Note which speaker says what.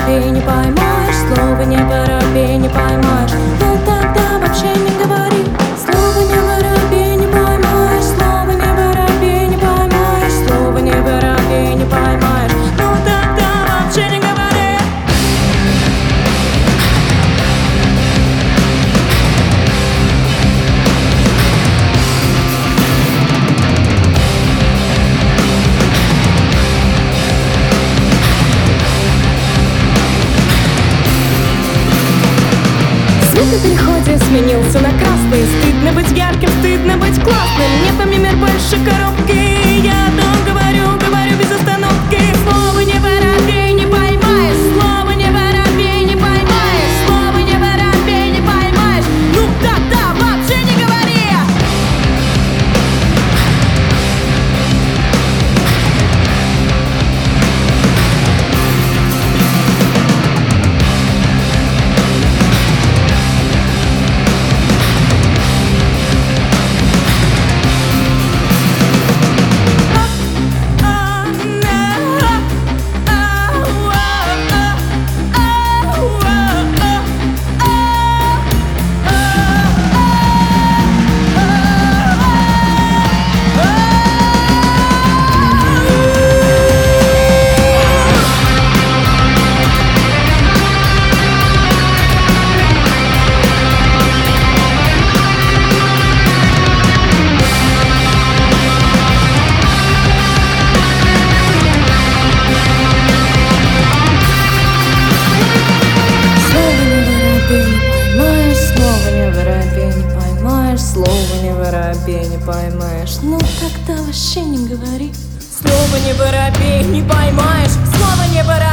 Speaker 1: воробей не поймаешь, слово не воробей не поймаешь. Ну тогда вообще не говори. Слово не воробей не поймаешь, слово не воробей не поймаешь, слово не воробей не поймаешь. Ну тогда вообще не говори. Свет на переходе сменился на красный. Стыдно быть ярким, стыдно быть классным. Нет на мир больше коробки. Я о том говорю, говорю без остановки. Слово не воробей не поймаешь, слово не воробей не поймаешь, слово не воробей не поймаешь. Ну тогда вообще не говори. Слово не воробей не поймаешь, ну тогда вообще не говори. Слово не воробей не поймаешь, слово не воробей.